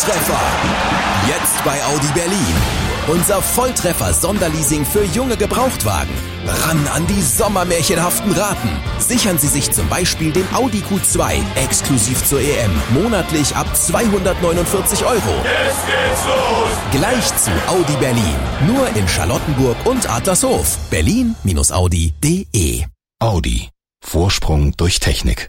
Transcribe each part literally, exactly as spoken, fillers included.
Volltreffer. Jetzt bei Audi Berlin. Unser Volltreffer-Sonderleasing für junge Gebrauchtwagen. Ran an die sommermärchenhaften Raten. Sichern Sie sich zum Beispiel den Audi Q zwei exklusiv zur E M monatlich ab zweihundertneunundvierzig Euro. Jetzt geht's los! Gleich zu Audi Berlin. Nur in Charlottenburg und Adlershof. berlin Audi punkt de. Audi. Vorsprung durch Technik.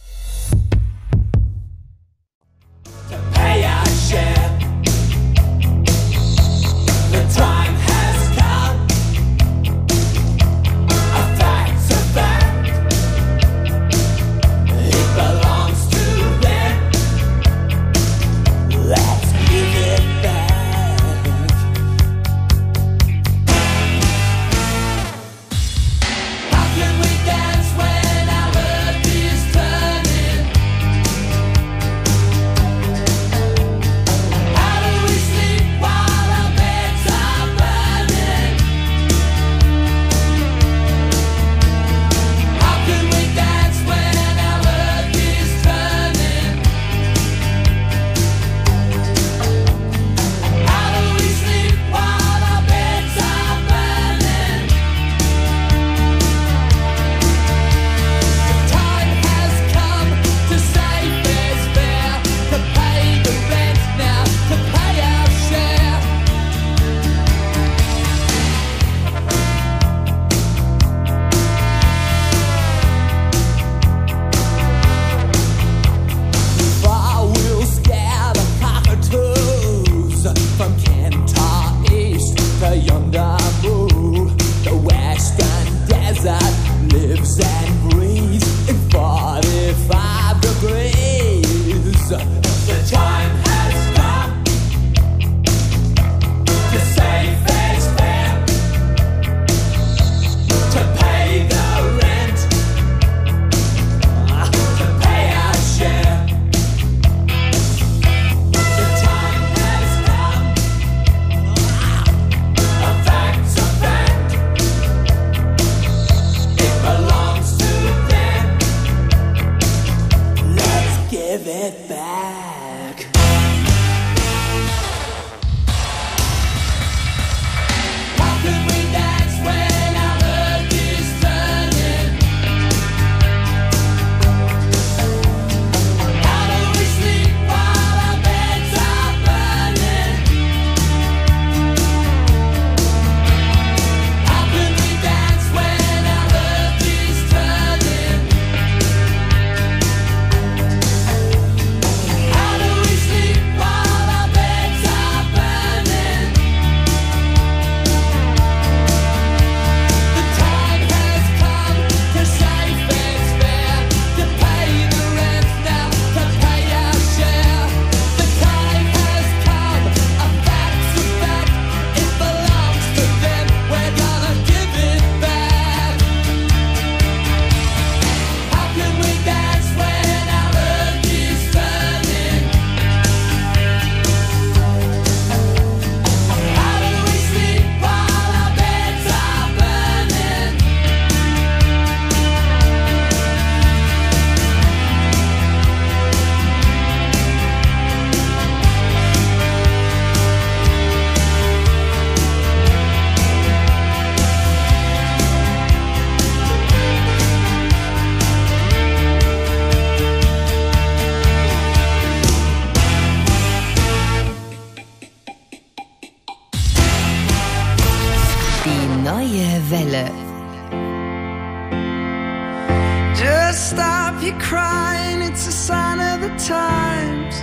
Just stop your crying, it's a sign of the times.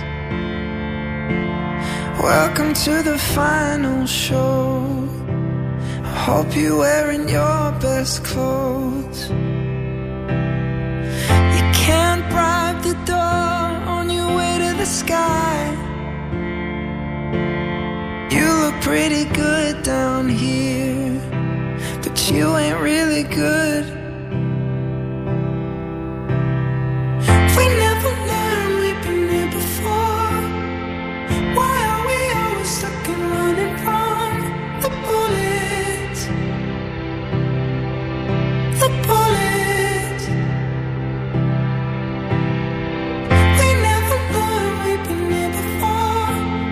Welcome to the final show. I hope you're wearing your best clothes. You can't bribe the door on your way to the sky. You look pretty good down here, but you ain't really good. We never learned, we've been here before. Why are we always stuck and running from the bullets? The bullets. We never learned, we've been here before.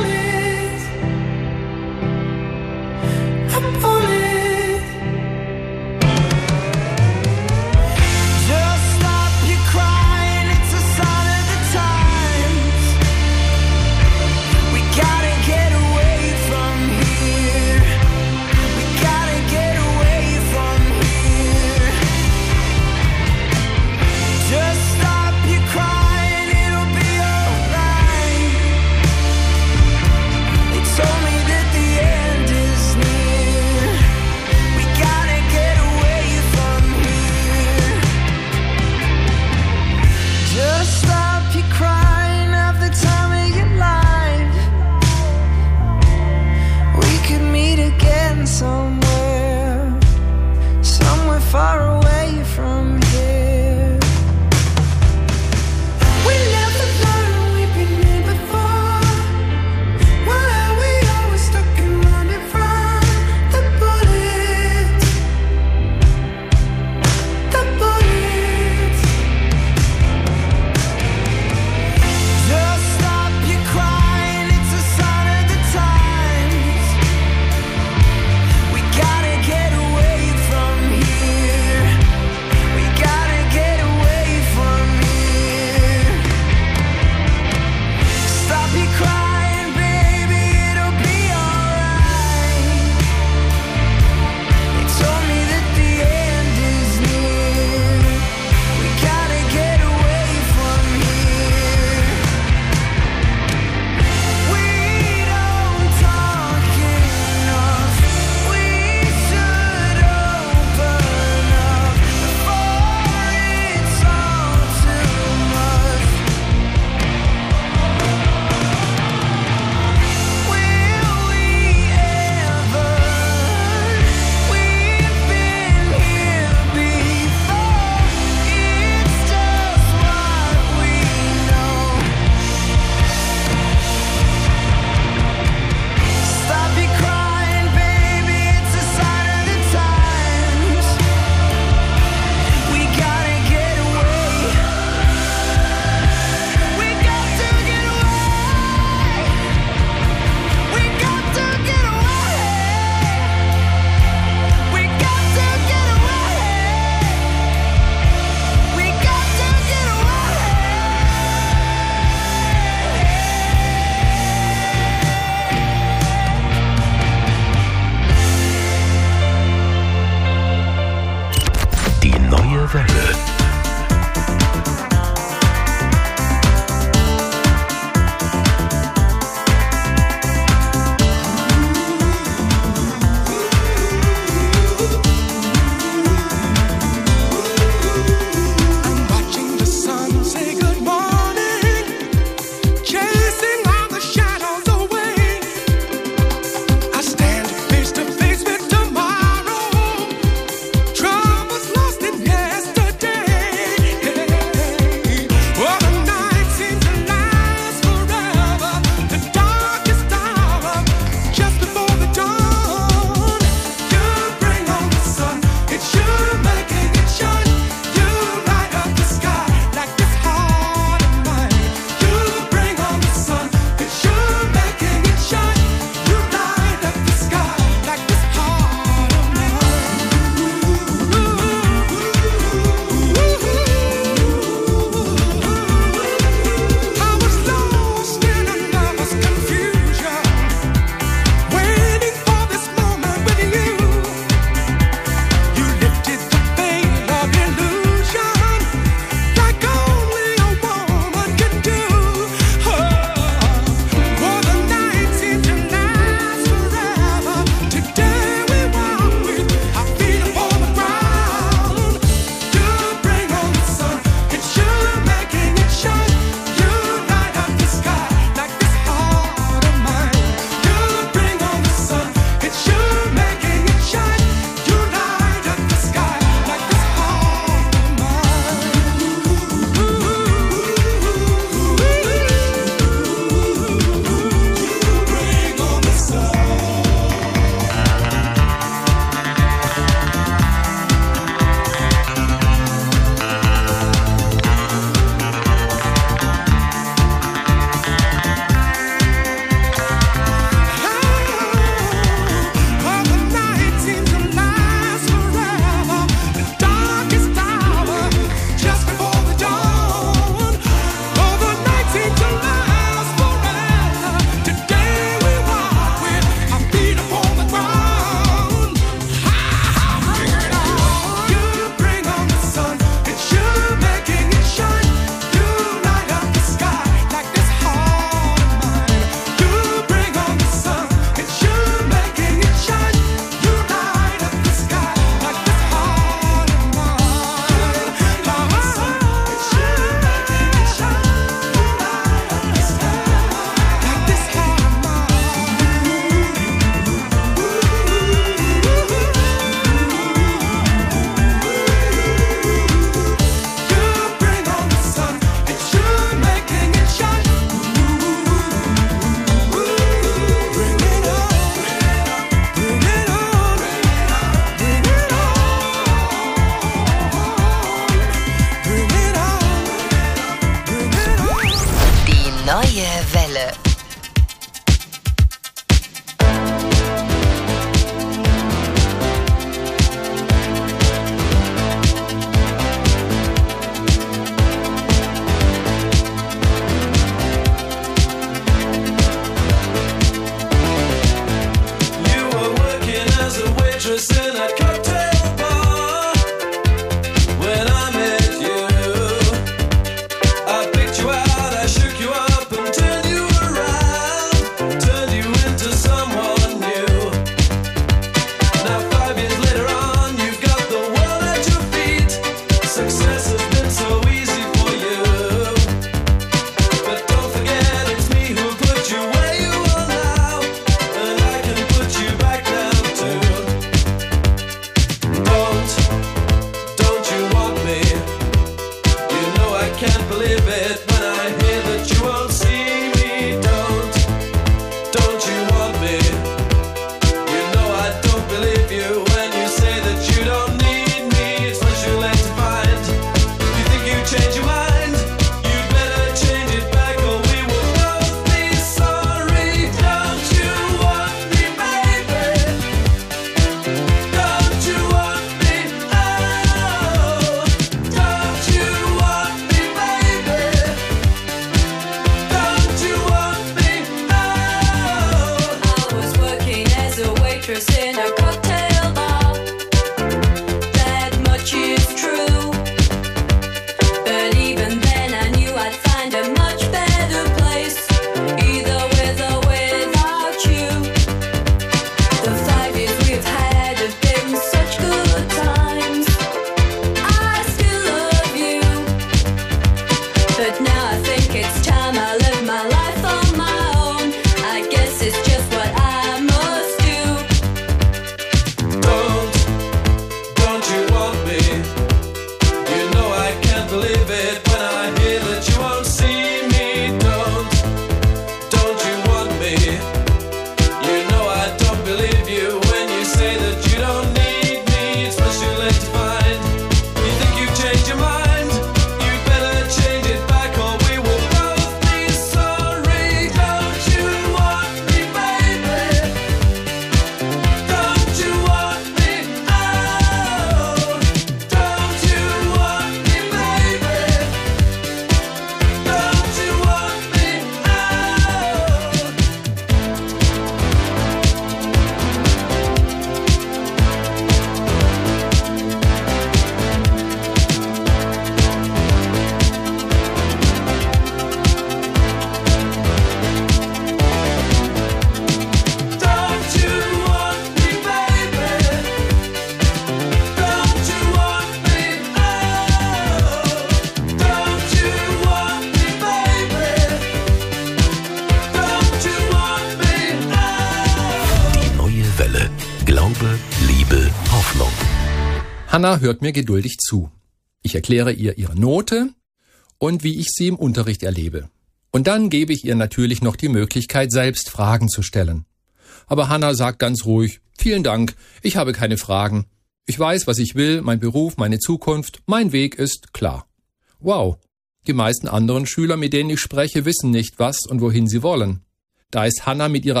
Hanna hört mir geduldig zu. Ich erkläre ihr ihre Note und wie ich sie im Unterricht erlebe. Und dann gebe ich ihr natürlich noch die Möglichkeit, selbst Fragen zu stellen. Aber Hanna sagt ganz ruhig, vielen Dank, ich habe keine Fragen. Ich weiß, was ich will, mein Beruf, meine Zukunft, mein Weg ist klar. Wow, die meisten anderen Schüler, mit denen ich spreche, wissen nicht, was und wohin sie wollen. Da ist Hanna mit ihrer